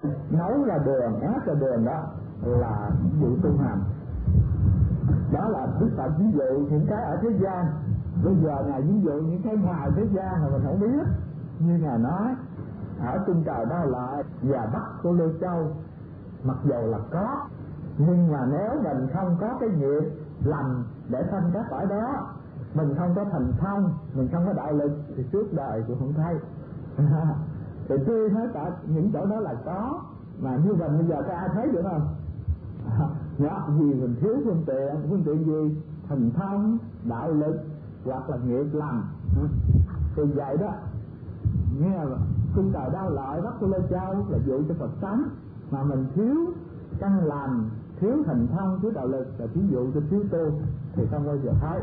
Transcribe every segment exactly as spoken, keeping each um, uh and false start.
nấu ra đường, ép ra đường đó là vụ tu hành. Đó là Đức Phật ví dụ những cái ở thế gian. Bây giờ Ngài ví dụ những cái ngoài thế gian mà mình không biết. Như Ngài nói ở trên trời Đao Lợi và Bắc Cô Lô Châu, mặc dù là có, nhưng mà nếu mình không có cái nghiệp lành để sanh các cõi đó, mình không có thành thông, mình không có đạo lực thì suốt đời cũng không thấy. Thì tuy hết cả những chỗ đó là có, mà như vậy bây giờ có ai thấy được không? Đó, vì mình thiếu phương tiện. Phương tiện gì? Thành thông, đạo lực hoặc là nghiệp lành. Thì vậy đó, nghe cung trời Đao Lợi Bắc Cô Lô Châu là dụ cho Phật tánh, mà mình thiếu căn lành, thiếu thành thông, thiếu đạo lực là thí dụ cho thiếu tu, thì không bao giờ thấy.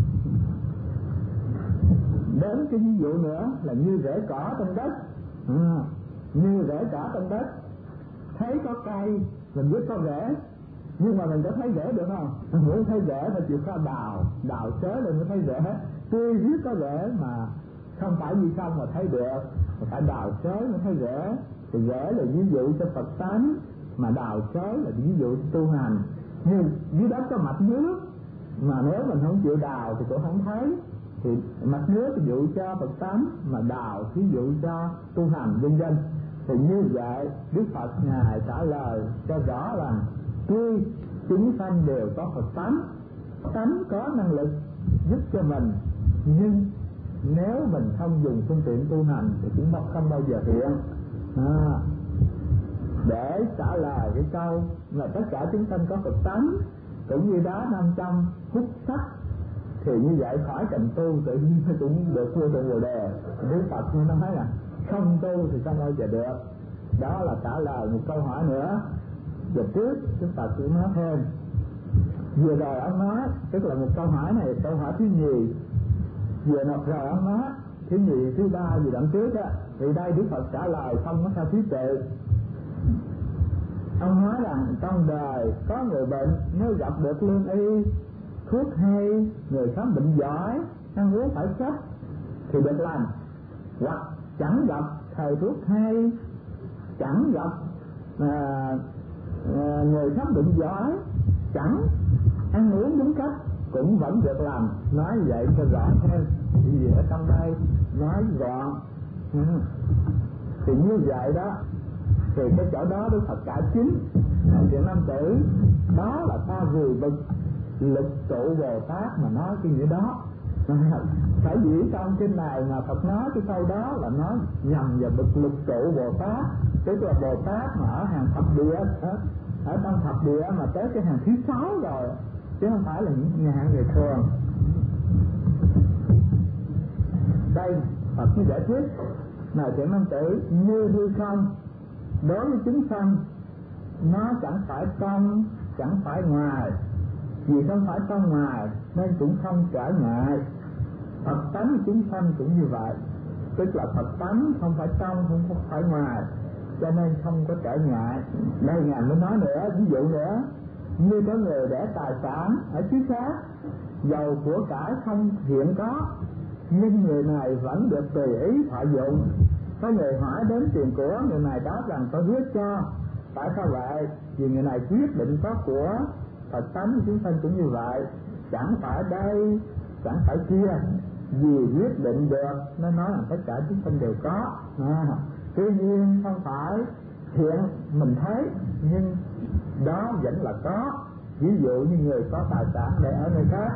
Đến cái ví dụ nữa là như rễ cỏ trong đất. À, như rễ cỏ trong đất, thấy có cây mình biết có rễ, nhưng mà mình có thấy rễ được không? Mình muốn thấy rễ phải chịu khó đào, đào xới lên mới thấy rễ. Tuy biết có rễ mà không phải như không mà thấy được, mà phải đào xới mới thấy rễ. Thì rễ là ví dụ cho Phật tánh, mà đào xới là ví dụ cho tu hành. Như dưới đất có mạch nước, mà nếu mình không chịu đào thì cũng không thấy. Thì mạch nước ví dụ cho Phật tánh, mà đào ví dụ cho tu hành vân vân. Thì như vậy Đức Phật Ngài trả lời cho rõ là tuy chúng sanh đều có Phật tánh, tánh có năng lực giúp cho mình, nhưng nếu mình không dùng phương tiện tu hành thì cũng không bao giờ hiện. À, để trả lời cái câu là tất cả chúng sanh có Phật tánh, cũng như đá nam châm hút sắt, thì như vậy khỏi cần tu tự nhiên cũng được vô thượng Bồ Đề. Đức Phật mới nói là không tu thì không bao giờ được. Đó là trả lời một câu hỏi nữa. Giờ trước Đức Phật cũng nói thêm. Vừa rồi ông nói, tức là một câu hỏi này, câu hỏi thứ nhì. Vừa nộp rồi ông nói thứ nhì, thứ ba gì đoạn trước á, thì đây Đức Phật trả lời không có theo thứ tự. Ông nói rằng trong đời có người bệnh, nếu gặp được lương y, thuốc hay, người khám bệnh giỏi, ăn uống phải sách thì được lành. Hoặc chẳng gặp thầy thuốc hay, chẳng gặp à, à, người khám bệnh giỏi, chẳng ăn uống đúng cách cũng vẫn được làm. Nói vậy cho rõ thêm, vì ở trong đây nói gọn. Ừ. Thì như vậy đó, thì cái chỗ đó Đức Phật cải chính chuyện nam tử, đó là ta vừa bực lực trụ Bồ Tát mà nói cái nghĩa đó. Phải dĩ trong kinh này mà Phật nói cái câu đó là nói nhằm vào bực lực trụ Bồ Tát, tức là Bồ Tát mà ở hàng thập địa, ở, ở trong thập địa mà tới cái hàng thứ sáu rồi, chứ không phải là những nhà hạng người thường. Đây Phật như giải thích là chuyện nam tử như hư không đối với chúng sanh, nó chẳng phải trong, chẳng phải ngoài. Vì không phải trong ngoài nên cũng không trở ngại. Phật tánh chúng sanh cũng như vậy, tức là Phật tánh không phải trong, không phải ngoài, cho nên không có trở ngại. Đây Ngài mới nói nữa, ví dụ nữa, như có người để tài sản ở xứ khác, giàu của cải không hiện có, nhưng người này vẫn được tùy ý thọ dụng. Có người hỏi đến tiền của, người này đáp rằng tôi hứa cho. Tại sao vậy? Vì người này quyết định có của. Phật tánh chúng sanh cũng như vậy, chẳng phải đây, chẳng phải kia, vì quyết định được nó nói là tất cả chúng sanh đều có. À, tuy nhiên không phải hiện mình thấy, nhưng đó vẫn là có. Ví dụ như người có tài sản để ở nơi khác.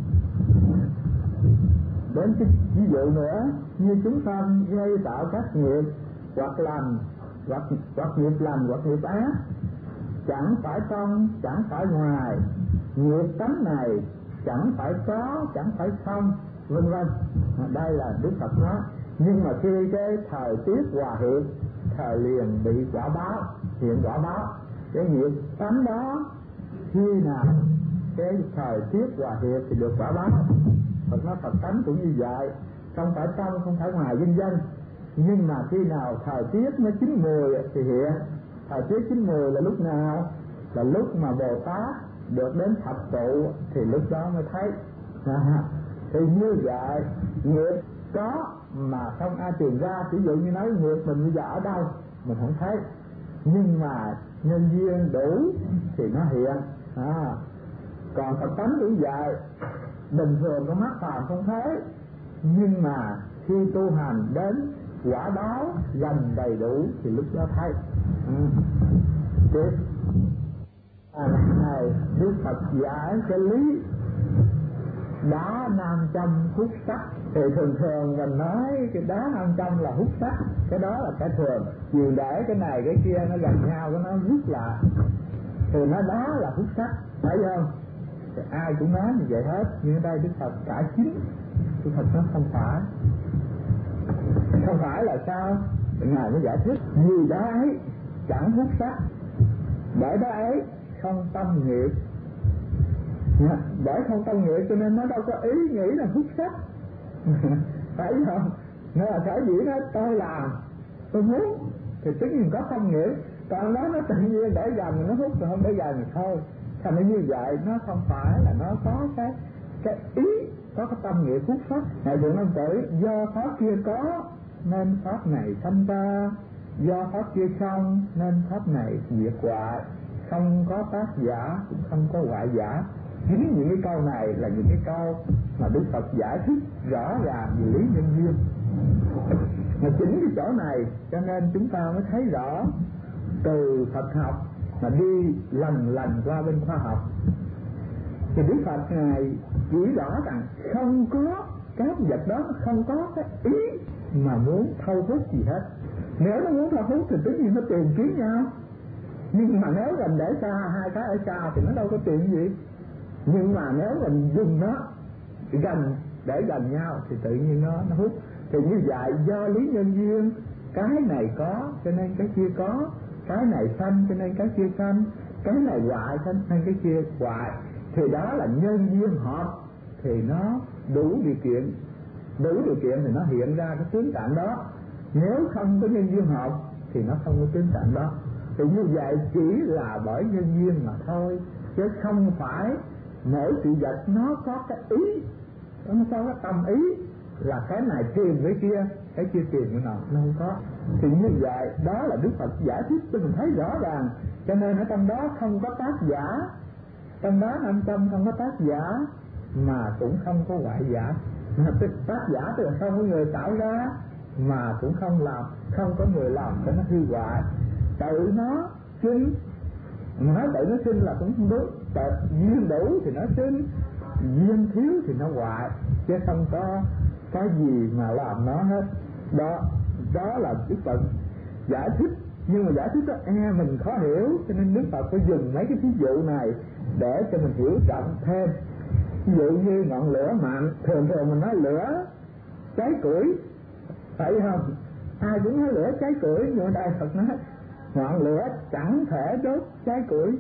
Đến cái ví dụ nữa, như chúng sanh gây tạo các nghiệp hoặc lành, hoặc, hoặc nghiệp lành hoặc nghiệp ác, chẳng phải trong, chẳng phải ngoài. Nghiệp tánh này chẳng phải có, chẳng phải không, vân vân. Đây là Đức Phật nói. Nhưng mà khi cái thời tiết hòa hiệp, thời liền bị quả báo, hiện quả báo. Cái nghiệp tánh đó khi nào cái thời tiết hòa hiệp thì được quả báo. Phật nói Phật tánh cũng như vậy, không phải trong, không phải ngoài vân vân. Nhưng mà khi nào thời tiết nó chín mùi thì hiện. Thời tiết chín mùi là lúc nào? Là lúc mà Bồ Tát được đến thập tụ thì lúc đó mới thấy. À, thì như vậy nghiệp có mà không ai tìm ra. Ví dụ như nói nghiệp mình bây giờ ở đâu mình không thấy, nhưng mà nhân duyên đủ thì nó hiện. À, còn Phật tánh cũng vậy, bình thường con mắt phàm không thấy, nhưng mà khi tu hành đến quả báo gần đầy đủ thì lúc đó thấy. Ừ. Tiếp à, này Đức Phật giải cái lý đá nam châm hút sắc. Thì thường thường mình nói cái đá nam châm là hút sắc, cái đó là cái thường. Vì để cái này cái kia nó gần nhau cái nó rút lại thì nó đá là hút sắc, phải không? Thì ai cũng nói như vậy hết, nhưng ở đây Đức Phật cải chính. Đức Phật nó không phải. Không phải là sao? Ngài mới giải thích vì đá ấy chẳng hút sắc, bởi đá ấy không tâm nghiệp. Bởi không tâm nghiệp cho nên nó đâu có ý nghĩ là hút sắc. Phải không? Nó là sở dĩ nó tôi làm, tôi muốn thì tất nhiên có tâm nghiệp. Còn nó nó tự nhiên để gần nó hút, rồi không để gần thì thôi. Thành ra như vậy nó không phải là nó có cái cái ý, có cái tâm nghiệp hút sắc. Ngài Thượng Long Tử do pháp kia có nên pháp này sanh ra, do pháp kia không nên pháp này diệt hoại. Không có tác giả cũng không có hoại giả. Chính những cái câu này là những cái câu mà Đức Phật giải thích rõ ràng về lý nhân duyên. Mà chính cái chỗ này cho nên chúng ta mới thấy rõ từ Phật học mà đi lần lần qua bên khoa học. Thì Đức Phật Ngài chỉ rõ rằng không có cái vật đó, không có cái ý mà muốn thâu hút gì hết. Nếu nó muốn thâu hút thì tất nhiên nó tìm kiếm nhau. Nhưng mà nếu mình để xa, hai cái ở xa thì nó đâu có tìm gì. Nhưng mà nếu mình dùng nó gần để gần nhau thì tự nhiên nó nó hút. Thì như vậy do lý nhân duyên, cái này có cho nên cái kia có, cái này sanh cho nên cái kia sanh, cái này hoại cho nên cái kia hoại. Thì đó là nhân duyên hợp thì nó đủ điều kiện, đủ điều kiện thì nó hiện ra cái tướng trạng đó. Nếu không có nhân duyên hợp thì nó không có tướng trạng đó. Thì như vậy chỉ là bởi nhân duyên mà thôi, chứ không phải mỗi sự vật nó có cái ý, nó có cái tâm ý là cái này truyền với kia, cái kia truyền với nào, nó không có. Thì như vậy đó là Đức Phật giải thích cho mình thấy rõ ràng. Cho nên ở trong đó không có tác giả, trong đó năm trăm không có tác giả mà cũng không có hoại giả. Tác giả tức là không có người tạo ra mà cũng không làm, không có người làm cho nó hư hoại. Tự nó sinh, nói tự nó sinh là cũng không đúng. Tự duyên đủ thì nó sinh, duyên thiếu thì nó hoại, chứ không có cái gì mà làm nó hết. Đó, đó là Đức Phật giải thích. Nhưng mà giải thích đó e mình khó hiểu, cho nên Đức Phật phải dùng mấy cái ví dụ này để cho mình hiểu rộng thêm. Ví dụ như ngọn lửa mạnh, thường thường mình nói lửa cháy củi, phải không? Ai cũng nói lửa cháy củi, nhưng ở đây Phật nói ngọn lửa chẳng thể đốt cháy củi.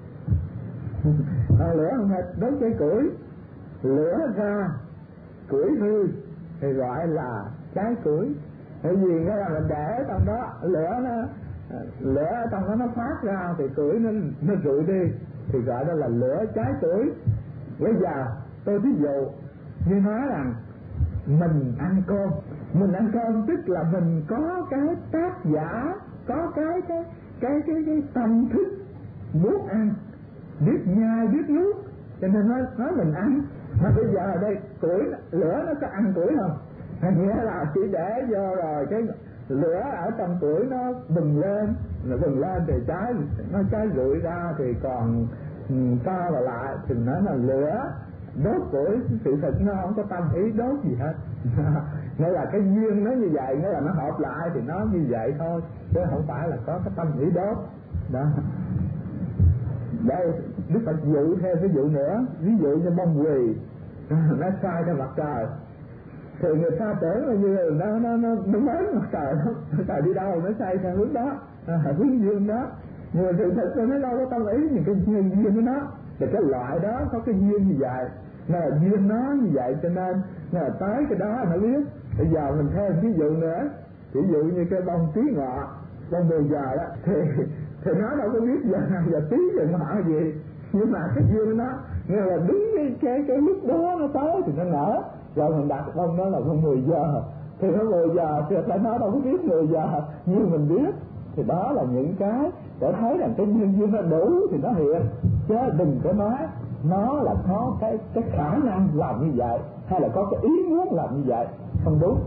Ngọn lửa không thể đốt cháy củi, lửa ra củi hư thì gọi là cháy củi. Bởi vì cái là mình để trong đó lửa nó lửa trong đó nó phát ra thì củi nó nó rụi đi thì gọi đó là lửa cháy củi. Bây giờ tôi ví dụ như nói rằng mình ăn cơm, mình ăn cơm tức là mình có cái tác giả, có cái cái cái cái cái tâm thức muốn ăn, biết nhai biết nuốt, cho nên nó nói mình ăn. Mà bây giờ đây củi lửa nó có ăn củi không? Nghĩa là chỉ để vô rồi cái lửa ở trong củi nó bừng lên, nó bừng lên thì cháy, nó cháy rụi ra thì còn co vào lại thì nó là lửa đốt củi. Sự thật nó không có tâm ý đốt gì hết. Nghĩa là cái duyên nó như vậy, nghĩa là nó hợp lại thì nó như vậy thôi, chứ không phải là có cái tâm ý đốt. Đó. Đây Đức Phật dụ thêm ví dụ nữa, ví dụ như bông quỳ nó sai ra mặt trời thì người ta tưởng là như là nó nó nó nó mến mặt trời đó, mặt trời đi đâu nó say theo hướng đó, à, hướng dương đó. Nhưng mà sự thật là nó đâu có tâm ý những cái nhân duyên của nó. Thì cái loại đó có cái duyên như vậy, nó là duyên nó như vậy, cho nên nó là tới cái đó nó biết. Bây giờ mình thêm ví dụ nữa, ví dụ như cái bông tí ngọ, bông mười giờ đó thì thì nó đâu có biết giờ giờ tí giờ ngọ gì, nhưng mà cái duyên nó nghĩa là đúng cái cái cái lúc đó nó tới thì nó nở. Rồi mình đặt bông đó là bông mười giờ thì nó mười giờ thì tại nó đâu có biết mười giờ như mình biết. thì đó là những cái để thấy rằng cái nhân duyên nó đủ thì nó hiện, chứ đừng có nói nó là có cái cái khả năng làm như vậy hay là có cái ý muốn làm như vậy, không đúng.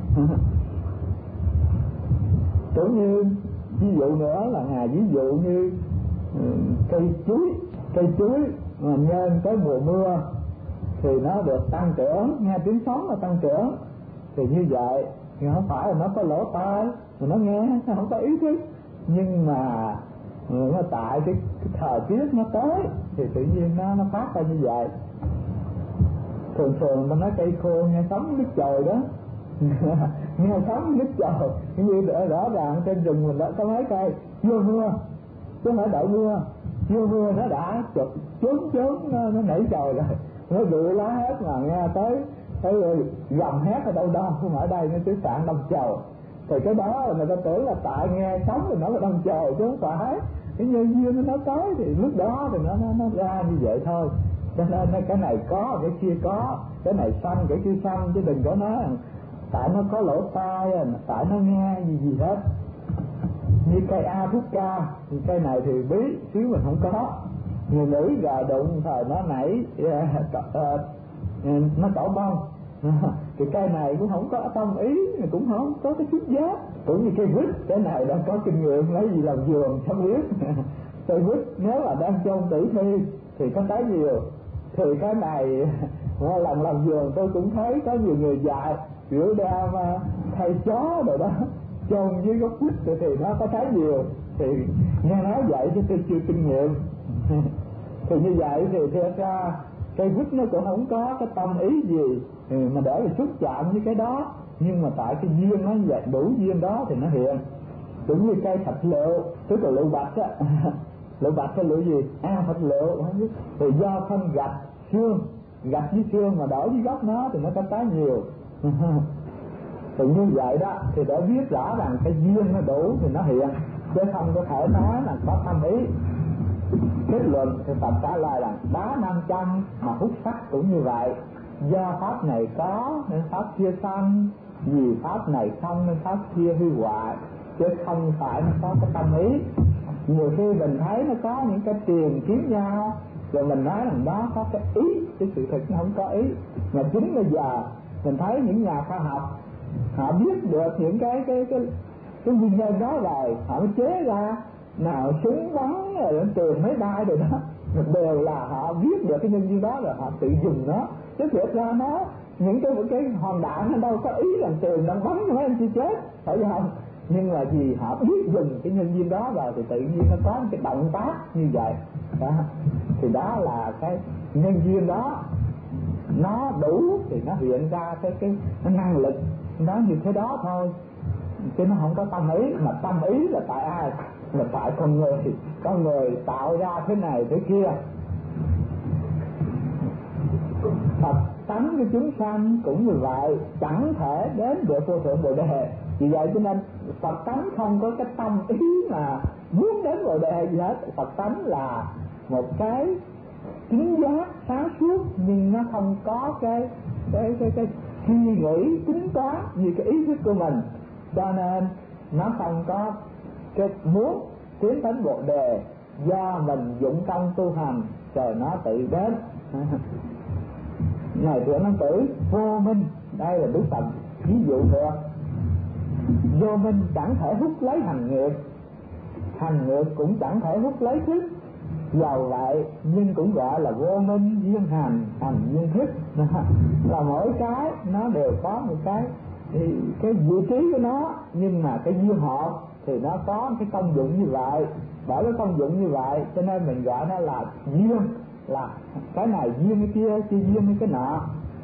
Cũng như ví dụ nữa là ngài ví dụ như cây chuối, cây chuối mà nhân tới mùa mưa thì nó được tăng trưởng, nghe tiếng sóng là tăng trưởng, thì như vậy thì không phải là nó có lỗ tai mà nó nghe, nó không có ý thức, nhưng mà nó tại cái, cái thời tiết nó tới thì tự nhiên nó nó phát ra như vậy. Thường thường ta nói cây khô nghe sóng nước chồi đó. Nghe sóng nước chồi như rõ ràng trên rừng mình đã có mấy cây chưa mưa, chứ không phải đợi mưa, chưa mưa nó đã chụp chốn chốn nó, nó nảy chồi rồi, nó rụi lá hết mà nghe tới cái gầm hét ở đâu đâu, không ở đây nó cứ sạn đâm chồi. Thì cái đó người ta tưởng là tại nghe sóng thì nó là đâm chồi, chứ không phải cái nhân duyên nó tới thì lúc đó thì nó nó nó ra như vậy thôi. Cho nên cái này có, cái kia có, cái này xanh, cái kia xanh, chứ đừng có nói tại nó có lỗ tai, tại nó nghe gì gì hết. Như cây A thuốc ca, thì cây này thì bí, xíu mình không có. Người nữ gà đụng thời nó nảy, uh, uh, nó cỏ bông. Thì cây này cũng không có tâm ý, cũng không có cái chút giá. Cũng như cây quýt, cái này đang có kinh nghiệm lấy gì làm vườn không biết. Cây quýt nếu là đang trong tử thi thì có trái nhiều, thì cái này lần làm vườn tôi cũng thấy có nhiều người dạy kiểu đem thay chó rồi đó chôn dưới gốc quýt thì, thì nó có trái nhiều, thì nghe nói vậy chứ tôi chưa kinh nghiệm. Thì như vậy thì theo ra cây quýt nó cũng không có cái tâm ý gì mà để mà xúc chạm với cái đó, nhưng mà tại cái duyên nó vậy, đủ duyên đó thì nó hiện. Cũng như cây thạch lựu, tức là lựu bạch á. Lựu bạch cái lựu gì? À, thạch lựu không biết. Thì do phân gạch xương, gạch với xương mà đổ với gốc nó thì nó có trái nhiều. Thì như vậy đó thì để biết rõ rằng cái duyên nó đủ thì nó hiện, chứ không có thể nói là có tâm ý. Kết luận thì Phật trả lời là đá năm trăm mà hút sắt cũng như vậy, do pháp này có nên pháp kia sanh, vì pháp này không nên pháp kia hư hoại, chứ không phải nó có cái tâm ý. Nhiều khi mình thấy nó có những cái tiền kiếm nhau rồi mình nói rằng đó có cái ý, cái sự thật nó không có ý. Mà chính bây giờ mình thấy những nhà khoa học họ biết được những cái cái cái cái nguyên nhân đó rồi, họ mới chế ra nào súng bắn rồi tiền máy bay rồi đó, đều là họ biết được cái nhân duyên đó rồi họ tự dùng nó. Chứ thiệt ra nó những cái cái hòn đạn nó đâu có ý rằng tiền đang bắn cho mấy anh chưa chết, phải không? Nhưng mà vì họ biết dùng cái nhân duyên đó rồi thì tự nhiên nó có cái động tác như vậy đó. Thì đó là cái nhân duyên đó nó đủ thì nó hiện ra cái cái, cái năng lực nó như thế đó thôi, chứ nó không có tâm ý. Mà tâm ý là tại ai? Là tại con người, con người tạo ra thế này thế kia. Phật tánh của chúng sanh cũng như vậy, chẳng thể đến được vô thượng Bồ Đề. Vì vậy cho nên Phật tánh không có cái tâm ý mà muốn đến Bồ Đề gì hết. Phật tánh là một cái chính giác sáng suốt, nhưng nó không có cái cái cái cái suy nghĩ tính toán như cái ý thức của mình, cho nên nó không có cái muốn tiến đến Bồ Đề. Do mình dụng công tu hành rồi nó tự đến. Này thưa năng tử, vô minh đây là Đức Phật ví dụ được. Vô minh chẳng thể hút lấy hành nghiệp, hành nghiệp cũng chẳng thể hút lấy thức. Dầu vậy nhưng cũng gọi là vô minh duyên hành, hành duyên thức. Là mỗi cái nó đều có một cái thì cái vị trí của nó, nhưng mà cái duyên hợp thì nó có cái công dụng như vậy. Bởi cái công dụng như vậy cho nên mình gọi nó là duyên, là cái này duyên cái kia, kia duyên cái, cái nọ.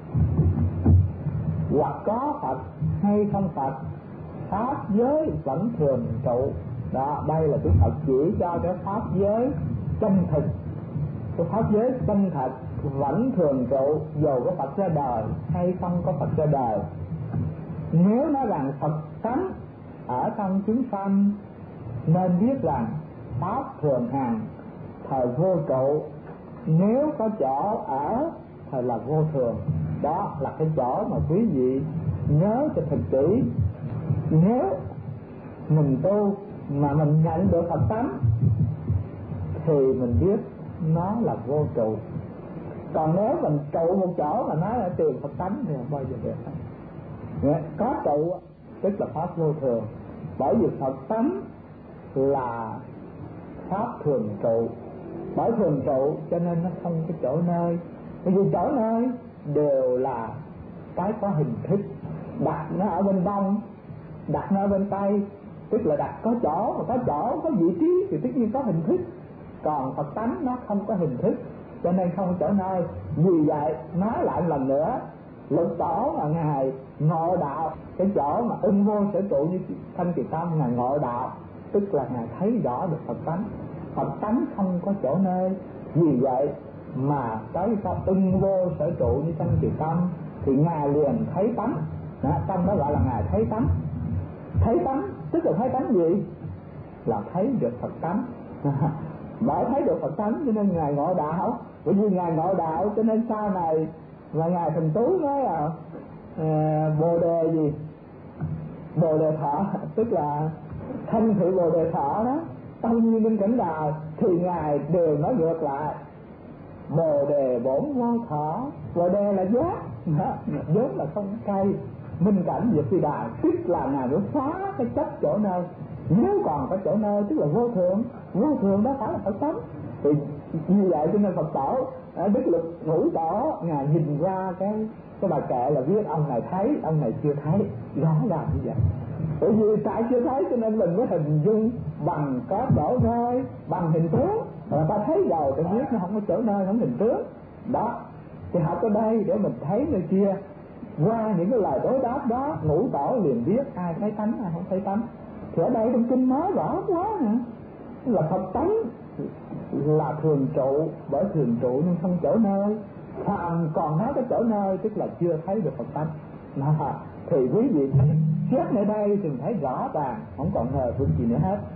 Hoặc có Phật hay không Phật, pháp giới vẫn thường trụ. Đó, đây là cái Phật chỉ cho cái pháp giới chân thực. Cái pháp giới chân thật vẫn thường trụ dù có Phật ra đời hay không có Phật ra đời. Nếu nói rằng Phật tánh ở trong chúng sanh, nên biết rằng pháp thường hằng, thời vô trụ. Nếu có chỗ ở thời là vô thường. Đó là cái chỗ mà quý vị nhớ cho thật kỹ. Nếu mình tu mà mình nhận được Phật tánh thì mình biết nó là vô trụ. Còn nếu mình trụ một chỗ mà nói là tìm Phật tánh thì không bao giờ được. Có trụ tức là pháp vô thường, bởi vì Phật tánh là pháp thường trụ, bởi thường trụ cho nên nó không có chỗ nơi. Bởi vì chỗ nơi đều là cái có hình thức, đặt nó ở bên đông, đặt nó ở bên tây, tức là đặt có chỗ, mà có chỗ có vị trí thì tất nhiên có hình thức. Còn Phật tánh nó không có hình thức cho nên không có chỗ nơi. Vì vậy nói lại một lần nữa, Lục Tổ mà ngài ngộ đạo, cái chỗ mà ưng vô sở trụ như Thanh Kiệt Tâm ngài ngộ đạo, tức là ngài thấy rõ được Phật tánh. Phật tánh không có chỗ nơi, vì vậy mà tới pháp ưng vô sở trụ như Thanh Kiệt Tâm thì ngài liền thấy tánh. Đó, trong đó gọi là ngài thấy tánh. Thấy tánh tức là thấy tánh gì? Là thấy được Phật tánh. Bởi thấy được Phật tánh cho nên ngài ngộ đạo. Bởi vì ngài ngộ đạo cho nên sau này và ngài Thành Tú nói là à, Bồ Đề gì? Bồ Đề Thọ, tức là thanh thị Bồ Đề Thọ đó, tông nhiên bên cảnh đà thì ngài đều nói ngược lại. Bồ Đề bổn vô thọ, Bồ Đề là giác, vốn là không cây, minh cảnh về phi đà, tức là ngài mới phá cái chấp chỗ nơi. Nếu còn có chỗ nơi tức là vô thường, vô thường đó phải là Phật tánh. Thì như vậy cho nên Phật Tổ Đức Lục Ngũ Tổ ngài nhìn ra cái cái bài kệ là viết ông này thấy, ông này chưa thấy, rõ ràng như vậy. Bởi vì tại chưa thấy cho nên mình mới hình dung bằng có chỗ nơi, bằng hình tướng. Người ta thấy rồi thì biết nó không có chỗ nơi, không hình tướng. Đó, thì học ở đây để mình thấy nơi kia. Qua những cái lời đối đáp đó, Ngũ Tổ liền biết ai thấy tánh, ai không thấy tánh. Thì ở đây trong kinh nói rõ quá nè, là Phật tánh là thường trụ, bởi thường trụ nhưng không chỗ nơi. Phàm còn nói cái chỗ nơi tức là chưa thấy được Phật tánh. Mà thì quý vị xét nơi đây thì thấy rõ ràng, không còn ngờ vực gì nữa hết.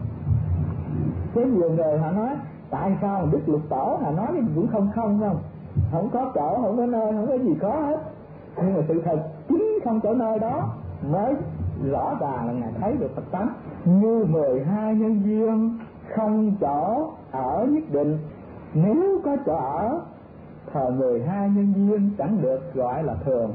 Thế nhiều người họ nói tại sao Đức Lục Tổ họ nói cũng không không không, không có chỗ, không có nơi, không có gì có hết. Nhưng mà sự thật chính không chỗ nơi đó mới rõ ràng là ngài thấy được Phật tánh. Như mười hai nhân duyên không chỗ ở nhất định, nếu có chỗ ở thời mười hai nhân duyên chẳng được gọi là thường.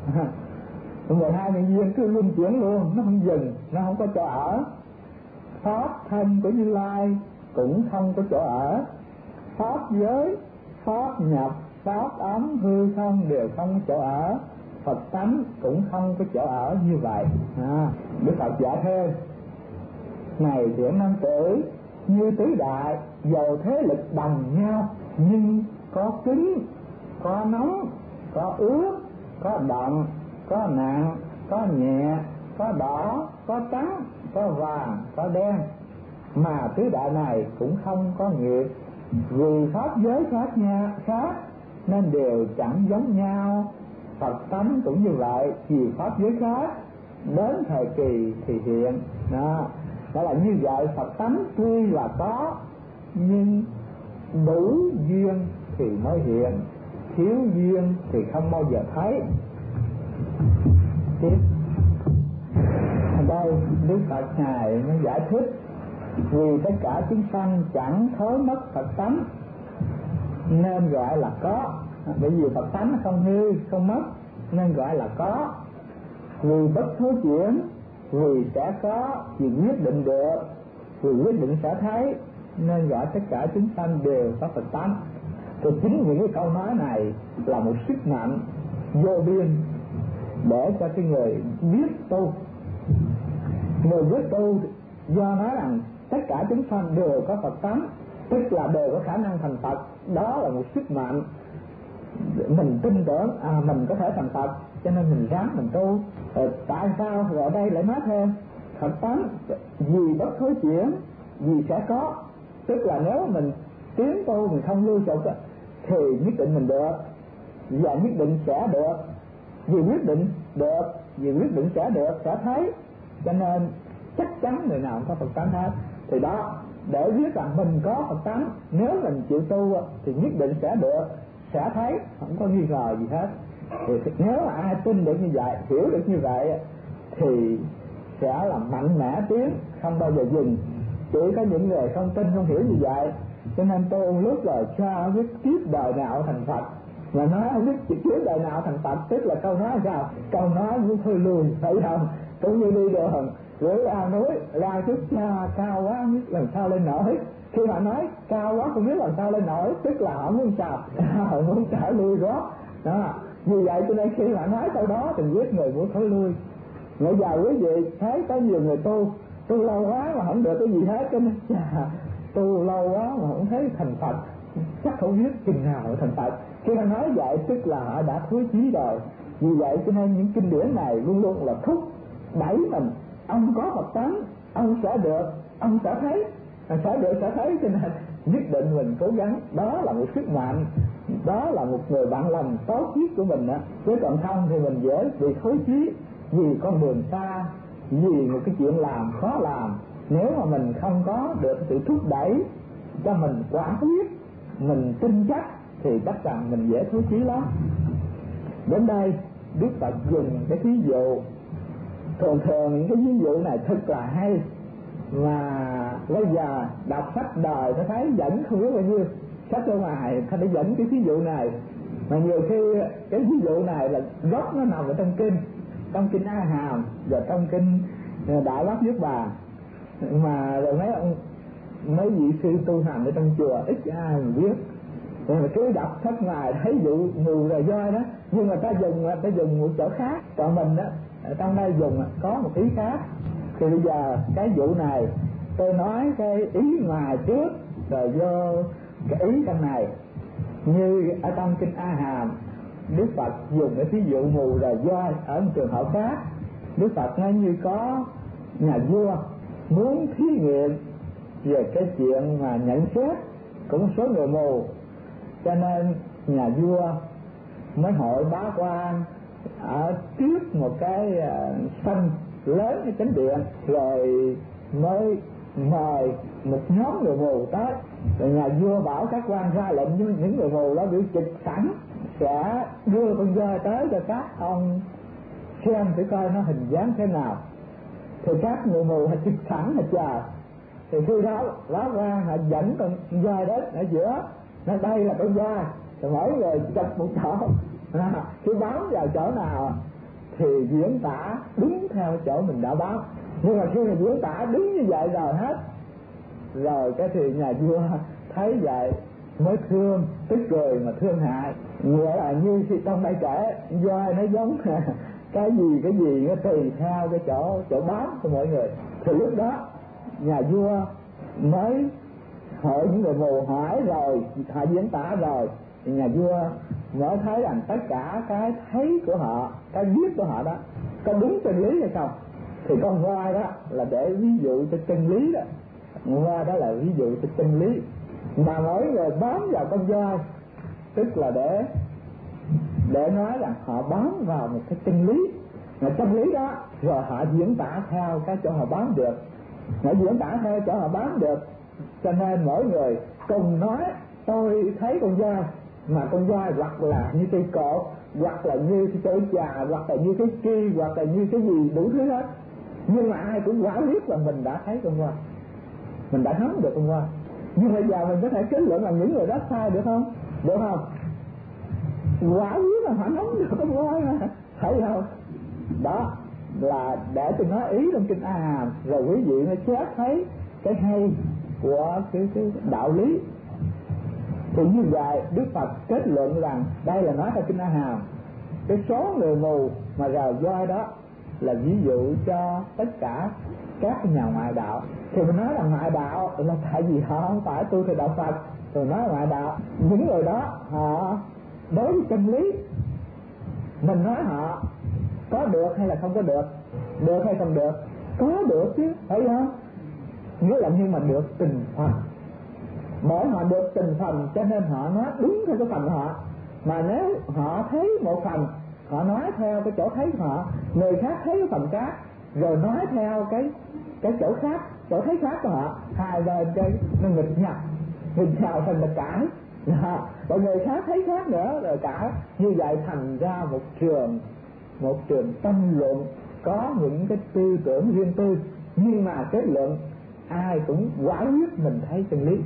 mười hai nhân duyên cứ luân chuyển luôn, nó không dừng, nó không có chỗ ở. Pháp thân của Như Lai cũng không có chỗ ở, pháp giới, pháp nhập, pháp ấm, hư không đều không có chỗ ở. Phật tánh cũng không có chỗ ở như vậy. À, Đức Phật dạy thêm: này thiện nam tử, như tứ đại dầu thế lực đồng nhau, nhưng có cứng, có nóng, có ướt, có động, có nặng, có nhẹ, có đỏ, có trắng, có vàng, có đen, mà tứ đại này cũng không có nghiệp. Vì pháp giới khác nhau khác nên đều chẳng giống nhau. Phật tánh cũng như vậy, vì pháp giới khác đến thời kỳ thì hiện. Đó, đó là như vậy. Phật tánh tuy là có nhưng đủ duyên thì mới hiện, thiếu duyên thì không bao giờ thấy. Tiếp ở đây Đức Phật ngài mới giải thích: vì tất cả chúng sanh chẳng thối mất Phật tánh nên gọi là có. Bởi vì Phật tánh không hư, không mất nên gọi là có. Vì bất thối chuyển, vì sẽ có, vì quyết định được, vì quyết định sẽ thấy nên gọi tất cả chúng sanh đều có Phật tánh. Thì chính những cái câu nói này là một sức mạnh vô biên để cho cái người biết tu. Người biết tu do nói rằng tất cả chúng sanh đều có Phật tánh, tức là đều có khả năng thành Phật. Đó là một sức mạnh mình tin tưởng à, mình có thể thành Phật, cho nên mình ráng mình tu. Ờ, tại sao ở đây lại nói thêm Phật tánh? Vì bất thối chuyển, vì sẽ có, tức là nếu mình tiến tu mình không lưu trục thì nhất định mình được, và nhất định sẽ được. Vì quyết định được, vì quyết định sẽ được, sẽ thấy, cho nên chắc chắn người nào cũng có Phật tánh hết. Thì đó, để biết rằng mình có Phật tánh, nếu mình chịu tu thì nhất định sẽ được, sẽ thấy, không có nghi ngờ gì hết. Thì nếu mà ai tin được như vậy, hiểu được như vậy thì sẽ làm mạnh mẽ tiến, không bao giờ dừng. Chỉ có những người không tin, không hiểu như vậy, cho nên tôi lúc rồi sao biết kiếp đời nào thành Phật, mà nói không biết kiếp đời nào thành Phật, tức là câu nói sao? Câu nói cũng thôi lùi, phải không? Cũng như đi đường dưới ao núi, ra chút xa cao quá không biết làm sao lên nổi. Khi mà nói cao quá không biết làm sao lên nổi, tức là họ muốn sao? Họ muốn trở lui đó. Đó. Vì vậy cho nên khi mà nói câu đó thì biết người muốn thối lui. Bây giờ quý vị thấy có nhiều người tu tu lâu quá mà không được cái gì hết, cho nên tu lâu quá mà không thấy thành Phật, chắc không biết chừng nào thành Phật. Khi mà nói vậy tức là họ đã thối chí rồi. Vì vậy cho nên những kinh điển này luôn luôn là thúc đẩy mình, ông có Phật tánh, ông sẽ được, ông sẽ thấy, sẽ được sẽ thấy, cho nên nhất định mình cố gắng. Đó là một sức mạnh, đó là một người bạn lành tốt nhất của mình đó. Chứ còn không thì mình dễ bị thối chí vì con đường xa, vì một cái chuyện làm khó làm. Nếu mà mình không có được sự thúc đẩy cho mình quả quyết, mình tin chắc thì chắc rằng mình dễ thối chí lắm. Đến đây Đức Phật dùng cái ví dụ, thường thường những cái ví dụ này thật là hay, mà bây giờ đọc sách đời nó thấy dẫn không biết bao nhiêu sách ở ngoài ta để dẫn cái ví dụ này, mà nhiều khi cái ví dụ này là gốc nó nằm ở trong kinh, trong kinh A Hàm và trong kinh Đại Bát Niết Bàn, mà rồi mấy ông mấy vị sư tu hành ở trong chùa ít ai mà biết. Rồi mà cứ đọc sách ngoài thấy vụ mù rồi voi đó, nhưng mà ta dùng ta dùng một chỗ khác, còn mình đó trong đây dùng có một ý khác. Thì bây giờ cái vụ này tôi nói cái ý ngoài trước rồi vô cái ý trong này. Như ở trong kinh A Hàm, Đức Phật dùng cái ví dụ mù rồi voi ở một trường hợp khác. Đức Phật nói như có nhà vua muốn thí nghiệm về cái chuyện mà nhận xét của một số người mù, cho nên nhà vua mới hội bá quan ở trước một cái uh, sân lớn ở chánh điện, rồi mới mời một nhóm người mù tới. Rồi nhà vua bảo các quan ra lệnh với những người mù đó biểu trực sẵn sẽ đưa con voi tới cho các ông xem thử coi nó hình dáng thế nào. Thì các người mù họ trực sẵn họ chờ. Thì khi đó lá quan họ dẫn con voi đến ở giữa, nói đây là con voi, rồi mỗi người chụp một chỗ, à, cứ bám vào chỗ nào thì diễn tả đúng theo chỗ mình đã bám. Nhưng mà khi mà diễn tả đúng như vậy rồi hết rồi cái thì nhà vua thấy vậy mới thương, tức cười mà thương hại. Nghĩa là như khi trong đây kể voi nó giống cái gì cái gì nó tùy theo cái chỗ chỗ bám của mọi người. Thì lúc đó nhà vua mới hỏi những người mù, hỏi rồi họ diễn tả rồi thì nhà vua mới thấy rằng tất cả cái thấy của họ, cái biết của họ đó có đúng chân lý hay không. Thì con voi đó là để ví dụ cho chân lý đó, con voi đó là ví dụ cho chân lý, mà mỗi người bám vào con voi tức là để để nói rằng họ bám vào một cái chân lý, mà chân lý đó rồi họ diễn tả theo cái chỗ họ bám được, họ diễn tả theo chỗ họ bám được. Cho nên mỗi người cùng nói tôi thấy con voi, mà con voi hoặc là như cây cột, hoặc là như cái chỗ trà, hoặc là như cái kia, hoặc là như cái gì đủ thứ hết. Nhưng mà ai cũng quả biết là mình đã thấy con voi, mình đã nắm được con voi. Nhưng bây giờ mình có thể kết luận là những người đó sai được không? Được không? Quả biết là họ nắm được con voi mà, thấy không? Đó là để tôi nói ý trong kinh A Hàm, rồi quý vị mới xét thấy cái hay của cái, cái đạo lý. Thì như vậy Đức Phật kết luận rằng đây là nói theo kinh A Hàm, cái số người mù mà rào voi đó là ví dụ cho tất cả các nhà ngoại đạo. Thì mình nói là ngoại đạo là tại vì họ không phải tu theo đạo Phật. Rồi nói là ngoại đạo, những người đó họ đối với chân lý, mình nói họ có được hay là không có được, được hay không được, có được chứ, thấy không? Nghĩa là nhưng mà được từng phần, mỗi họ được từng phần cho nên họ nói đúng theo cái phần họ. Mà nếu họ thấy một phần, họ nói theo cái chỗ thấy của họ, người khác thấy cái phần khác rồi nói theo cái cái chỗ khác, chỗ thấy khác của họ, hai bên cái nó nghịch nhập, nghịch nhau thành một cãi. Và người khác thấy khác nữa rồi cả, như vậy thành ra một trường một trường tâm luận có những cái tư tưởng riêng tư, nhưng mà kết luận ai cũng quả quyết mình thấy chân lý.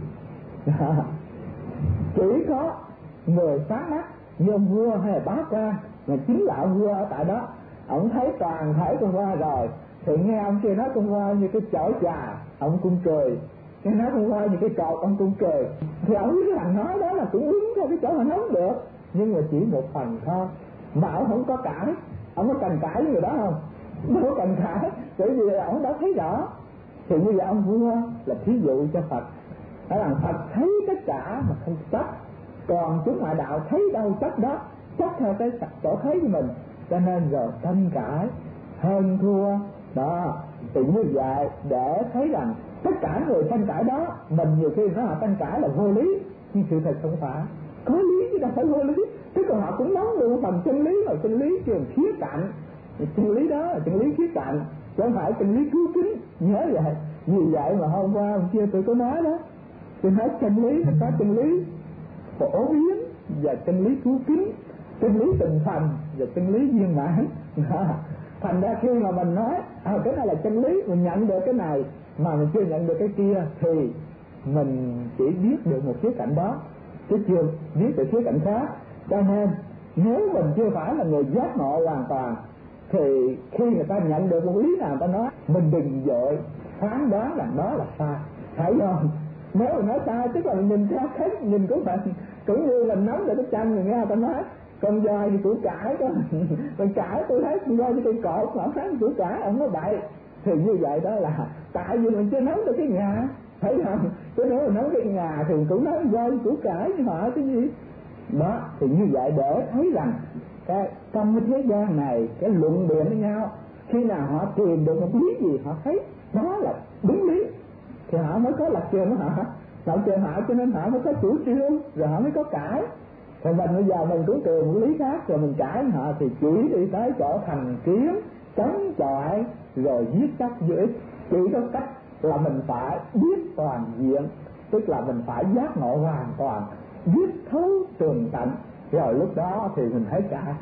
Chỉ có người sáng mắt như ông vua hay là bá quan, mà chính là ông vua ở tại đó, ông thấy toàn thể con voi rồi thì nghe ông kia nói con voi như cái chổi trà, ông cũng cười. Nghe nói con voi như cái cột, ông cũng cười. Thì ông biết rằng nói đó là cũng đúng theo cái chỗ mà nói được, nhưng mà chỉ một phần thôi, mà ông không có cãi. Ông có cần cãi với người đó không? Không có cần cãi, bởi vì ông đã thấy rõ. Thì như vậy ông vua là thí dụ cho Phật, đó là Phật thấy tất cả mà không chấp, còn chúng ngoại đạo thấy đâu chấp đó, chấp theo cái chỗ thấy của mình, cho nên rồi tranh cãi hơn thua đó. Thì như vậy để thấy rằng tất cả người tranh cãi đó, mình nhiều khi nói họ tranh cãi là vô lý, nhưng sự thật không phải, có lý chứ đâu phải vô lý. Thế còn họ cũng nắm được phần chân lý, rồi chân lý trường khía cạnh, chân lý đó là chân lý khía cạnh chứ không phải chân lý cứu kính, nhớ vậy. Vì vậy mà hôm qua hôm kia tôi có nói đó, tôi nói chân lý là có chân lý phổ biến và chân lý cứu kính, chân lý từng phần và chân lý viên mãn. Thành ra khi mà mình nói à, cái này là chân lý, mình nhận được cái này mà mình chưa nhận được cái kia, thì mình chỉ biết được một khía cạnh đó chứ chưa biết được khía cạnh khác. Cho nên nếu mình chưa phải là người giác ngộ hoàn toàn, thì khi người ta nhận được một lý nào người ta nói, mình đừng vội phán đoán rằng đó là sai, phải không? Nếu mình nói sai tức là mình nhìn theo cái nhìn của mình, cũng như mình nắm được cái chân mình nghe người ta nói con voi thì củ cải đó, mình cãi tôi thấy con voi với cây cột mà ông nói củ cải, ông nói bậy, thì như vậy đó là tại vì mình chưa nắm được cái nhà, thấy không? Chứ nếu mình nắm cái nhà thì cũng nói voi với củ cải nhưng họ cái gì đó. Thì như vậy để thấy rằng cái trong cái thế gian này, cái luận biện với nhau, khi nào họ tìm được một lý gì họ thấy đó là đúng lý thì họ mới có lập trường của họ, lập trường họ, cho nên họ mới có chủ trương, rồi họ mới có cãi. Còn mình bây giờ mình cũng tìm một lý khác rồi mình cãi họ thì chỉ đi tới chỗ thành kiến, chống chọi rồi giết chóc vô ích. Chỉ có cách là mình phải biết toàn diện, tức là mình phải giác ngộ hoàn toàn, biết thấu tường tận, rồi lúc đó thì mình thấy cả.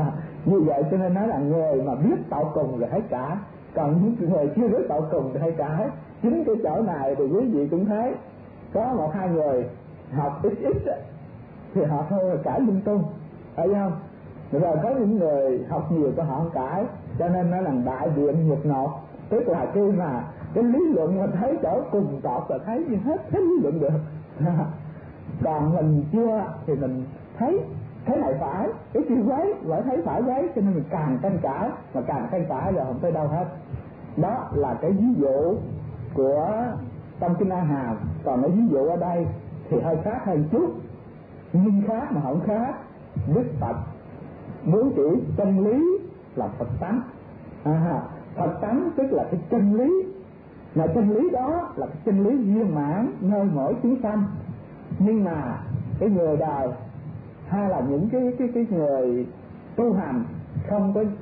Như vậy cho nên nói là người mà biết tận cùng rồi thấy cả, còn những người chưa biết tận cùng thì thấy cả. Chính cái chỗ này thì quý vị cũng thấy có một hai người học ít ít thì họ thôi cãi lung tung, phải không? Rồi có những người học nhiều cho họ không cãi, cho nên nó là đại diện nhục nộp, tức là khi mà cái lý luận mình thấy chỗ cùng tọt là thấy như hết hết lý luận được. Còn mình chưa thì mình thấy cái này phải, cái kia quấy, phải thấy phải quấy, cho nên mình càng tranh cãi, mà càng tranh cãi rồi không tới đâu hết. Đó là cái ví dụ của trong kinh A Hàm. Còn cái ví dụ ở đây thì hơi khác hơn chút, nhưng khác mà không khác. Đức Phật muốn chỉ chân lý là Phật tánh, à, Phật tánh tức là cái chân lý, mà chân lý đó là cái chân lý viên mãn nơi mỗi chúng sanh. Nhưng mà cái người đời hay là những cái cái cái người tu hành không có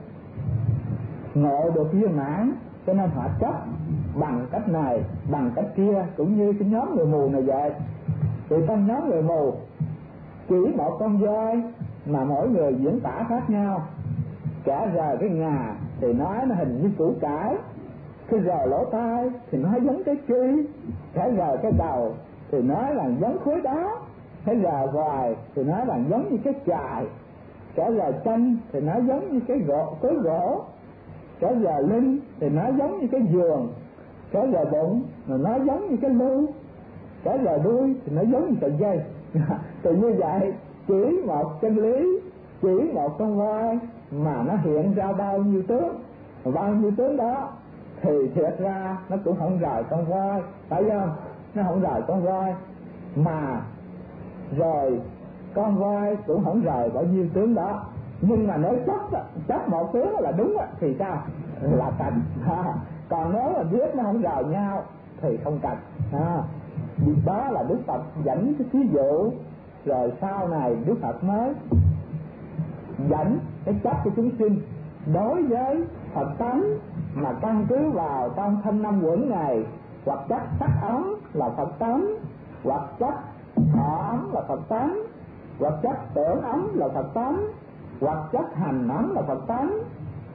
ngộ được viên mãn, cho nên họ chấp bằng cách này bằng cách kia, cũng như cái nhóm người mù này vậy. Thì trong nhóm người mù chỉ một con voi mà mỗi người diễn tả khác nhau, cả rời cái ngà thì nói nó hình như củ cải, cái rời lỗ tai thì nói giống cái chi, cái rời cái đầu thì nói là giống khối đá, cái rời hoài thì nói là giống như cái chài, cái rời chân thì nói giống như cái gỗ, khối gỗ, cái rời lưng thì nói giống như cái giường, cái rời bụng mà nói giống như cái lưu, cái rời đuôi thì nói giống như sợi dây. Thì như vậy chỉ một chân lý, chỉ một con voi mà nó hiện ra bao nhiêu tướng, bao nhiêu tướng đó thì thiệt ra nó cũng không rời con voi, phải không? Nó không rời con voi, mà rồi con voi cũng không rời bao nhiêu tướng đó. Nhưng mà nếu chấp chấp một tướng là đúng thì sao? Là cạnh. Còn nếu mà biết nó không rời nhau thì không cạnh. Đó là Đức Phật dẫn cái ví dụ, rồi sau này Đức Phật mới dẫn cái chấp của chúng sinh đối với Phật tánh mà căn cứ vào trong thân năm uẩn này, hoặc chất sắc ấm là Phật tánh, hoặc chất thọ ấm là Phật tánh, hoặc chất tưởng ấm là Phật tánh, hoặc chất hành ấm là Phật tánh,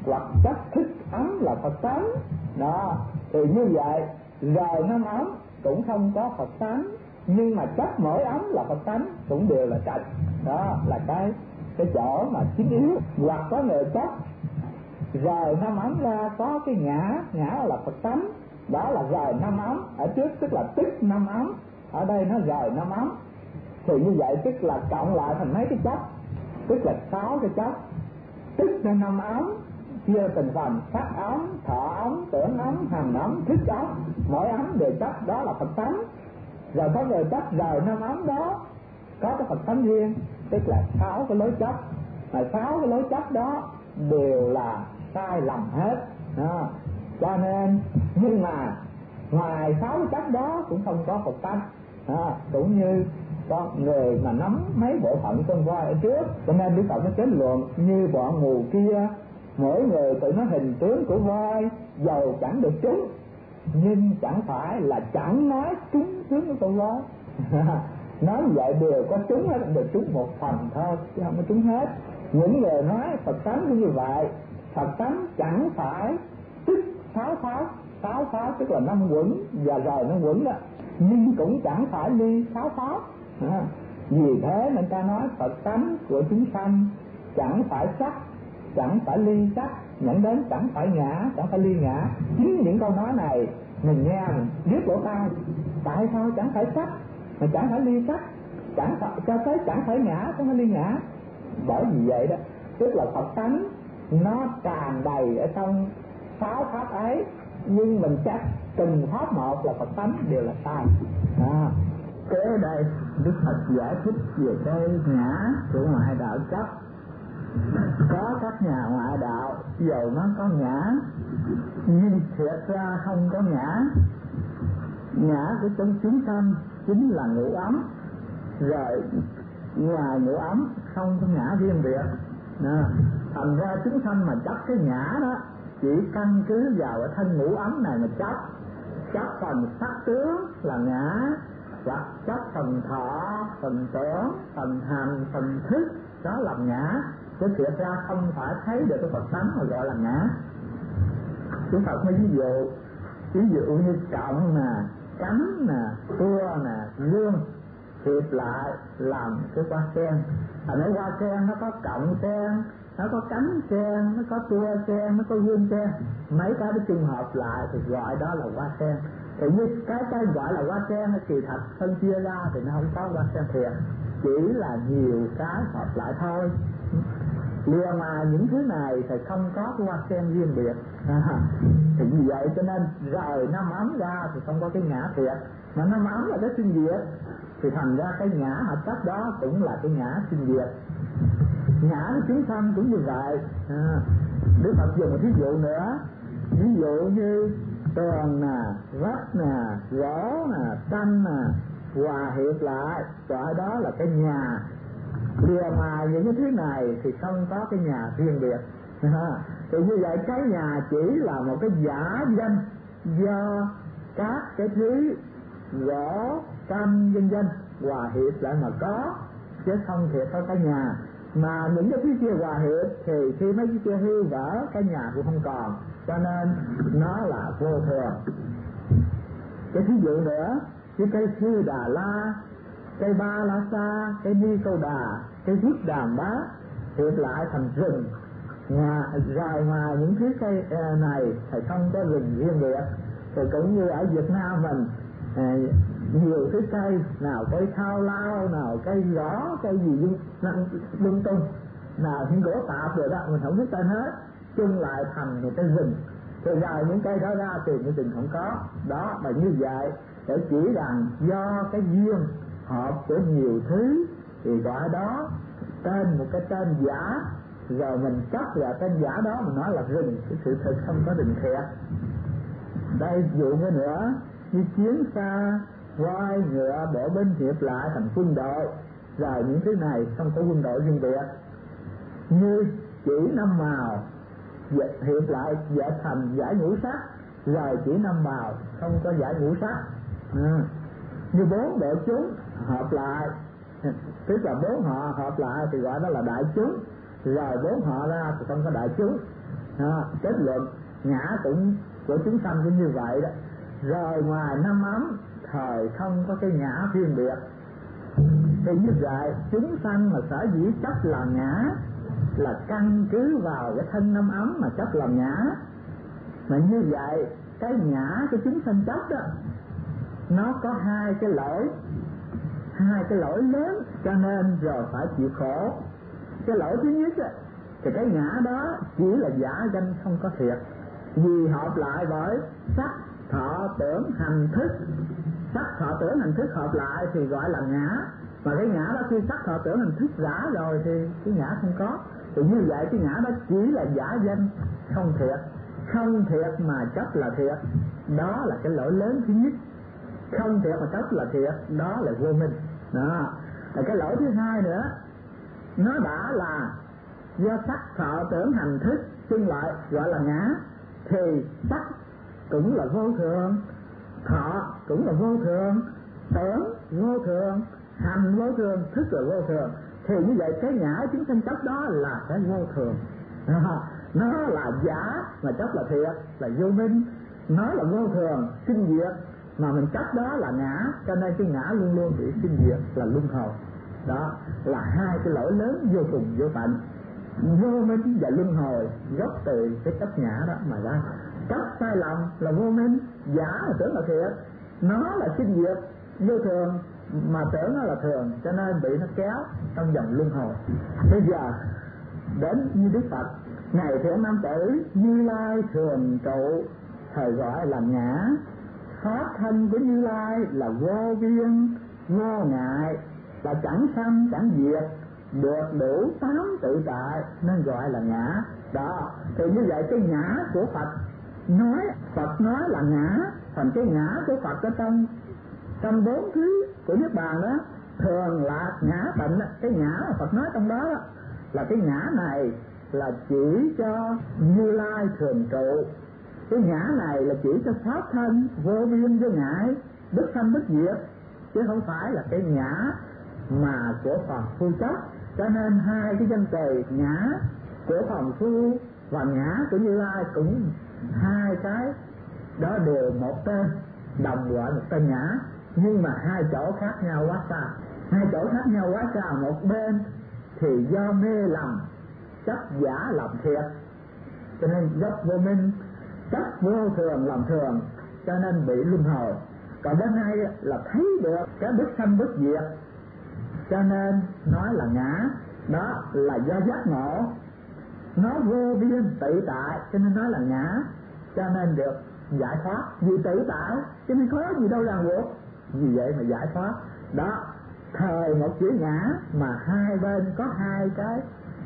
hoặc chất thức ấm là Phật tánh. Đó, thì như vậy rời năm ấm cũng không có Phật tánh, nhưng mà chất mỗi ấm là Phật tánh cũng đều là trạch. Đó là cái cái chỗ mà chính yếu. Hoặc có người chất rời năm ấm ra có cái ngã, ngã là Phật tánh, đó là rời năm ấm. Ở trước tức là tức năm ấm, ở đây nó rời năm ấm, thì như vậy tức là cộng lại thành mấy cái chất, tức là sáu cái chất, tức là năm ấm, chia từng phần: sắc ấm, thọ ấm, tưởng ấm, hành ấm, thức ấm. Mỗi ấm đều chất, đó là Phật tánh. Rồi có người chất rời năm ấm đó có cái Phật tánh riêng, tức là sáu cái lối chất. Mà sáu cái lối chất đó đều là sai lầm hết đó. Cho nên nhưng mà ngoài sáu cái chất đó cũng không có Phật tánh đó. Cũng như có người mà nắm mấy bộ phận con voi ở trước, cho nên Đức Phật nó kết luận như bọn mù kia, mỗi người tự nó hình tướng của voi, dầu chẳng được chúng, nhưng chẳng phải là chẳng nói chúng tướng của con voi. Nói vậy đều có chúng hết, được chúng một phần thôi chứ không có chúng hết. Những người nói Phật tánh cũng như vậy, Phật tánh chẳng phải tức sáu pháp, sáu pháp tức là năm quẩn và rời năm quẩn đó, nhưng cũng chẳng phải ly sáu pháp. À, vì thế nên ta nói Phật tánh của chúng sanh chẳng phải sắc, chẳng phải ly sắc, nhận đến chẳng phải ngã, chẳng phải ly ngã. Chính những câu nói này mình nghe mình biết lỗ tai, tại sao chẳng phải sắc mà chẳng phải ly sắc, chẳng phải cho tới chẳng phải ngã, chẳng phải ly ngã. Bởi vì vậy đó, tức là Phật tánh nó tràn đầy ở trong sáu pháp ấy, nhưng mình chắc từng pháp một là Phật tánh đều là sai. À, kế đây Đức Phật giải thích về cái ngã của ngoại đạo chấp. Có các nhà ngoại đạo dầu nó có ngã nhưng thiệt ra không có ngã. Ngã của trong chúng sanh chính là ngũ ấm, rồi ngoài ngũ ấm không có ngã riêng biệt. À, thành ra chúng sanh mà chấp cái ngã đó chỉ căn cứ vào cái thân ngũ ấm này mà chấp, chấp phần sắc tướng là ngã, hoặc chấp phần thọ, phần tưởng, phần hành, phần thức, đó là ngã. Chứ thiệt ra không phải thấy được cái Phật tánh mà gọi là ngã. Chúng Phật mới ví dụ, ví dụ như trọng nè, cánh nè, tua nè, gương hiệp lại làm cái hoa sen. Ở đây hoa sen nó có cọng sen, nó có cánh sen, nó có tua sen, nó có gương sen, mấy cái nó chung hợp lại thì gọi đó là hoa sen. Thì như cái cái gọi là hoa sen kỳ thật phân chia ra thì nó không có hoa sen thiệt, chỉ là nhiều cái hợp lại thôi. Lìa mà những thứ này thì không có cái hoa sen riêng biệt. À, thì vì vậy cho nên rời năm ấm ra thì không có cái ngã thiệt, mà năm ấm là cái sinh diệt, thì thành ra cái ngã hợp chất đó cũng là cái ngã sinh diệt. Ngã của chúng sanh cũng như vậy. À, Đức Phật dùng một ví dụ nữa, ví dụ như tường nè, vách nè, gỗ nè, tranh nè, hòa hiệp lại, gọi đó là cái nhà. Lìa mà những cái thứ này thì không có cái nhà riêng biệt. À, thì như vậy cái nhà chỉ là một cái giả danh do các cái thứ gỗ, tranh, vân vân hòa hiệp lại mà có, chứ không thiệt có cái nhà. Mà những cái thứ kia hòa hiệp thì khi mấy cái kia hư vỡ, cái nhà cũng không còn, cho nên nó là vô thường. Cái ví dụ nữa, cái cây Sư Đà La, cây Ba La Sa, cây Ni Câu Đà, cây Vút Đàm Bá hiệp lại thành rừng. Ngoài, rồi ngoài những thứ cây này thì không có rừng riêng biệt. Thì cũng như ở Việt Nam mình, à, nhiều cái cây, nào cây thao lao, nào cây gõ, cây gì lung tung, nào những gỗ tạp rồi đó mình không biết tên hết, chung lại thành một cái rừng. Thì rồi những cây đó ra thì cái rừng không có. Đó mà như vậy để chỉ rằng do cái duyên hợp của nhiều thứ thì gọi đó tên một cái tên giả, rồi mình cắt vào tên giả đó mình nói là rừng, cái sự thực không có rừng thiệt. Đây dụ như nữa, như chiến xa, voi, ngựa, bộ binh hiệp lại thành quân đội, rồi những thứ này không có quân đội riêng biệt. Như chỉ năm màu hiệp lại vẽ thành giải ngũ sắc, rồi chỉ năm màu không có giải ngũ sắc. À, như bốn đội chúng hợp lại, tức là bốn họ hợp lại thì gọi đó là đại chúng, rồi bốn họ ra thì không có đại chúng. À, kết luận ngã cũng của chúng sanh cũng như vậy đó. Rồi ngoài năm ấm thời không có cái ngã riêng biệt. Thì như vậy chúng sanh mà sở dĩ chấp là ngã là căn cứ vào cái thân năm ấm mà chấp là ngã. Mà như vậy cái ngã của chúng sanh chấp đó nó có hai cái lỗi, hai cái lỗi lớn, cho nên rồi phải chịu khổ. Cái lỗi thứ nhất á, thì cái ngã đó chỉ là giả danh không có thiệt, vì hợp lại với sắc thọ tưởng hành thức. Sắc thọ tưởng hành thức hợp lại thì gọi là ngã. Mà cái ngã đó khi sắc thọ tưởng hành thức giả rồi thì cái ngã không có. Thì như vậy cái ngã đó chỉ là giả danh không thiệt. Không thiệt mà chấp là thiệt, đó là cái lỗi lớn thứ nhất. Không thiệt mà chấp là thiệt, đó là vô minh. Đó. Rồi cái lỗi thứ hai nữa, nó đã là do sắc thọ tưởng hành thức chung lại gọi là ngã, thì sắc cũng là vô thường, thọ cũng là vô thường, tưởng vô thường, hành vô thường, thức là vô thường. Thì như vậy cái ngã chúng sanh chấp đó là cái vô thường. Đó. Nó là giả mà chấp là thiệt, là vô minh. Nó là vô thường, sinh diệt, mà mình chấp đó là ngã, cho nên cái ngã luôn luôn bị sinh diệt, là luân hồi. Đó là hai cái lỗi lớn vô cùng vô tận. Vô minh và luân hồi gốc từ cái chấp ngã đó mà ra. Chấp sai lầm là vô minh, giả là tưởng là thiệt, nó là sinh diệt, vô thường mà tưởng nó là thường, cho nên bị nó kéo trong vòng luân hồi. Bây giờ đến như Đức Phật, này thiện nam tử, Như Lai thường trụ, thời gọi là ngã. Pháp thân của Như Lai là vô biên, vô ngại, là chẳng sanh chẳng diệt, được đủ tám tự tại nên gọi là ngã. Đó, thì như vậy cái ngã của Phật nói, Phật nói là ngã, thành cái ngã của Phật ở trong trong bốn thứ của Niết Bàn đó, thường là ngã tịnh. Cái ngã mà Phật nói trong đó, đó là cái ngã này là chỉ cho Như Lai thường trụ. Cái ngã này là chỉ cho pháp thân vô biên vô ngại, bất sanh bất diệt, chứ không phải là cái ngã mà của phàm phu chấp. Cho nên hai cái danh từ ngã của phàm phu và ngã của Như Lai cũng hai cái đó đều một tên, đồng gọi một tên ngã, nhưng mà hai chỗ khác nhau quá xa. Hai chỗ khác nhau quá xa, một bên thì do mê lầm chấp giả làm thiệt, cho nên gốc vô minh, chấp vô thường làm thường, cho nên bị luân hồi. Còn bên này là thấy được cái bất sanh bất diệt, cho nên nói là ngã. Đó là do giác ngộ, nó vô biên tự tại, cho nên nói là ngã, cho nên được giải thoát. Vì tự tại cho nên có gì đâu ràng buộc, vì vậy mà giải thoát. Đó, thời một chữ ngã mà hai bên có hai cái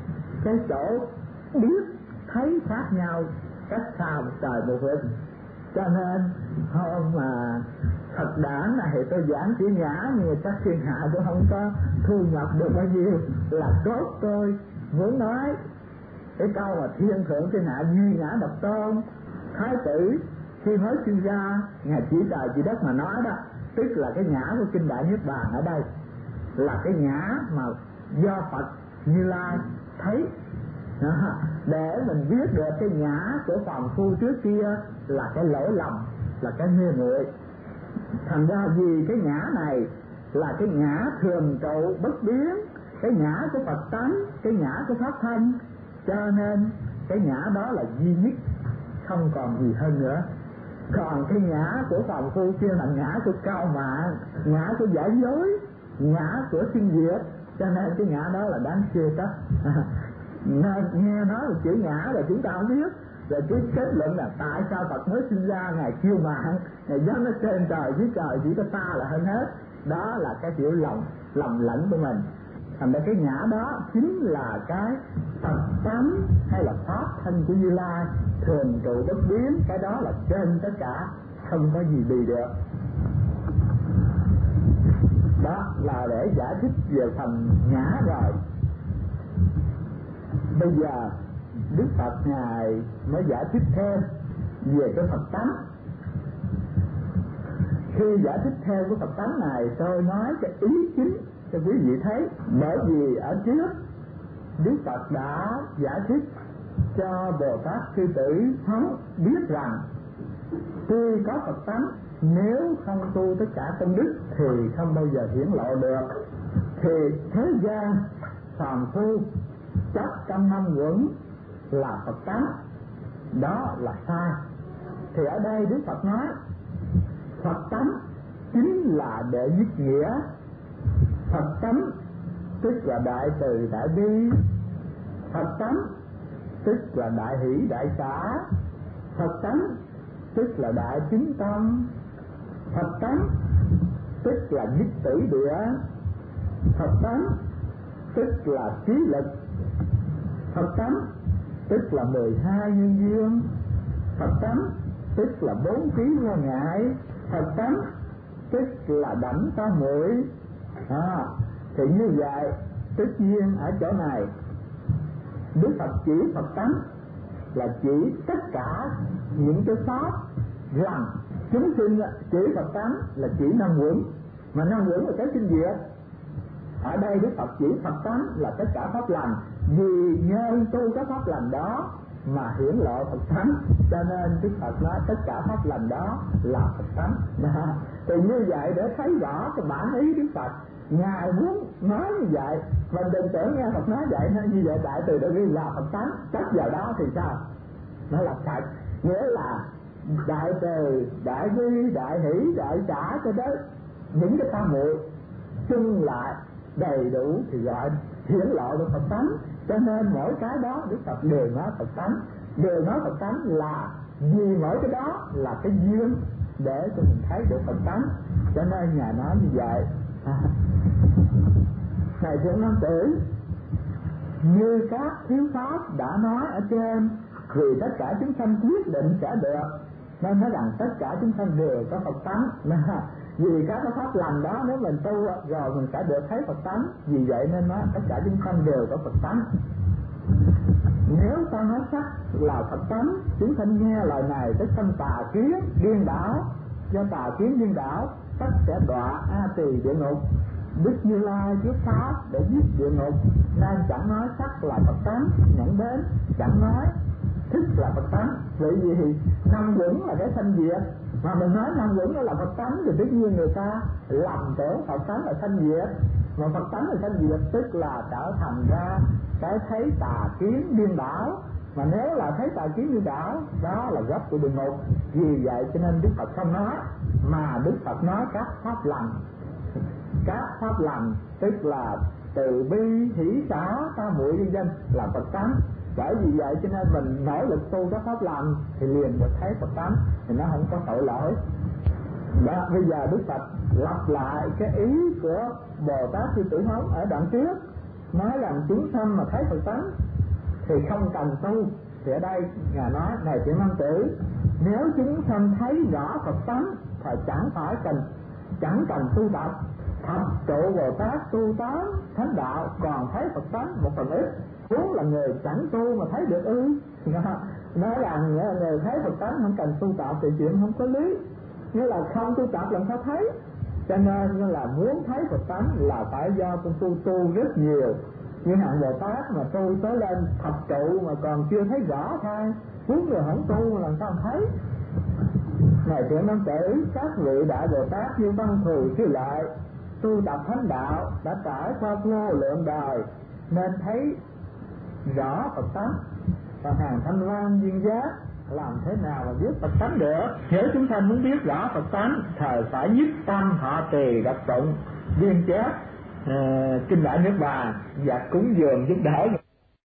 cái chỗ biết thấy khác nhau, cách xa một trời một vực. Cho nên hôm mà Phật đản này tôi giảng chữ ngã, nhưng mà chắc thiên hạ cũng không có thu nhập được bao nhiêu. Là cốt tôi muốn nói cái câu mà thiên thượng thiên hạ duy ngã độc tôn. Thái tử khi mới sinh ra, Ngài chỉ trời chỉ đất mà nói đó, tức là cái ngã của kinh Đại Niết Bàn ở đây là cái ngã mà do Phật Như Lai thấy. Đó, để mình biết được cái ngã của phàm phu trước kia là cái lỗi lầm, là cái mê muội. Thành ra vì cái ngã này là cái ngã thường trụ bất biến, cái ngã của Phật tánh, cái ngã của pháp thân, cho nên cái ngã đó là duy nhất, không còn gì hơn nữa. Còn cái ngã của phàm phu kia là ngã của cao mạn, ngã của giả dối, ngã của sinh diệt, cho nên cái ngã đó là đáng chê trách. Nên nghe nói một chữ ngã là chúng ta không biết, rồi cứ kết luận là tại sao Phật mới sinh ra Ngài kiêu mạn, Ngài dám nó trên trời dưới trời chỉ có ta là hơn hết. Đó là cái hiểu lầm lầm lẫn của mình. Thành ra cái ngã đó chính là cái Phật tánh hay là pháp thân của Như Lai thường trụ bất biến, cái đó là trên tất cả, không có gì bị được. Đó là để giải thích về phần ngã rồi. Bây giờ Đức Phật Ngài mới giải thích thêm về cái Phật tánh. Khi giải thích theo cái Phật tánh này, tôi nói cái ý chính cho quý vị thấy. Bởi vì ở trước Đức Phật đã giải thích cho Bồ Tát Sư Tử Hống biết rằng tuy có Phật tánh, nếu không tu tất cả công đức thì không bao giờ hiển lộ được. Thì thế gian phàm phu chấp trong năm quẩn là Phật tánh, đó là sai. Thì ở đây Đức Phật nói Phật tánh chính là đệ nhất nghĩa. Phật tánh tức là đại từ đại bi. Phật tánh tức là đại hỷ đại xả. Phật tánh tức là đại chính tâm. Phật tánh tức là nhất tử địa. Phật tánh tức là trí lực. Phật tánh tức là mười hai nhân duyên. Phật tánh tức là bốn trí vô ngại. Phật tánh tức là đảnh tam muội. À, thì như vậy tất nhiên ở chỗ này Đức Phật chỉ Phật tánh là chỉ tất cả những cái pháp, rằng chúng sinh chỉ Phật tánh là chỉ năm quẩn, mà năm quẩn là cái sinh diệt. Ở đây Đức Phật chỉ Phật tánh là tất cả pháp lành, vì nhân tu các pháp lành đó mà hiển lộ Phật tánh, cho nên Đức Phật nói tất cả pháp lành đó là Phật tánh. Thì như vậy để thấy rõ cái bản ý Đức Phật, Ngài muốn nói như vậy, và đừng tưởng nghe Phật nói vậy như vậy đại từ đại bi là Phật tánh, chắc vào đó thì sao? Nó là thật, nghĩa là đại từ, đại bi, đại hỷ, đại xả cho đến những cái tam muội chung lại đầy đủ thì gọi hiển lộ được Phật tánh. Cho nên mỗi cái đó Đức Phật đều nói Phật tánh, đều nói Phật tánh là vì mỗi cái đó là cái duyên để cho mình thấy được Phật tánh, cho nên Ngài nói như vậy. À, Ngài Thượng Nam Tử, như các thiếu pháp đã nói ở trên, vì tất cả chúng sanh quyết định sẽ được, nên nói rằng tất cả chúng sanh đều có Phật tánh. Vì các cái pháp lành đó nếu mình tu rồi mình sẽ được thấy Phật tánh, vì vậy nên nói tất cả chúng sanh đều có Phật tánh. Nếu ta nói sắc là Phật tánh, chúng sanh nghe lời này tất sanh tà kiến điên đảo, do tà kiến điên đảo tất sẽ đọa a tỳ địa ngục. Đức Như Lai thuyết pháp để giết địa ngục, nên chẳng nói sắc là Phật tánh, nhẫn đến chẳng nói thức là Phật tánh. Vậy vì năm quẩn là cái sanh diệt, mà mình nói năm quẩn nó là Phật tánh thì tất nhiên người ta lầm tưởng Phật tánh là sanh diệt, mà Phật tánh là sanh diệt tức là trở thành ra cái thấy tà kiến điên đảo. Mà nếu là thấy tà kiến điên đảo đó là gốc của địa ngục. Vì vậy cho nên Đức Phật không nói, mà Đức Phật nói các pháp lành. Các pháp lành tức là từ bi, hỷ xả, tam muội vân vân là Phật tánh. Bởi vì vậy cho nên mình nỗ lực tu các pháp lành thì liền được thấy Phật tánh, thì nó không có tội lỗi. Đó, bây giờ Đức Phật lặp lại cái ý của Bồ Tát Sư Tử Hống ở đoạn trước, nói rằng chúng sanh mà thấy Phật tánh thì không cần tu. Thì ở đây Ngài nói này Thiện Nam Tử, nếu chúng sanh thấy rõ Phật tánh thì chẳng phải cần chẳng cần tu tập. Thập trụ Bồ Tát tu tám thánh đạo còn thấy Phật tánh một phần ít, vốn là người chẳng tu mà thấy được ư? Nói rằng người thấy Phật tánh không cần tu tập thì chuyện không có lý, nghĩa là không tu tập làm sao thấy. Cho nên là muốn thấy Phật tánh là phải do công phu tu rất nhiều. Như hạng Bồ Tát mà tu tới lên thập trụ mà còn chưa thấy rõ thôi, vốn người không tu mà làm sao thấy. Này Thiện Nam Tử, các vị đại Bồ Tát như Văn Thù Sư Lợi tu tập thánh đạo đã trải qua vô lượng đời nên thấy rõ Phật tánh. Còn hàng Thanh Văn Duyên Giác làm thế nào mà biết Phật tánh được? Nếu chúng ta muốn biết rõ Phật tánh thời phải nhất tâm họ trì đọc tụng viên chép uh, kinh Đại Niết Bàn và cúng dường giúp đỡ.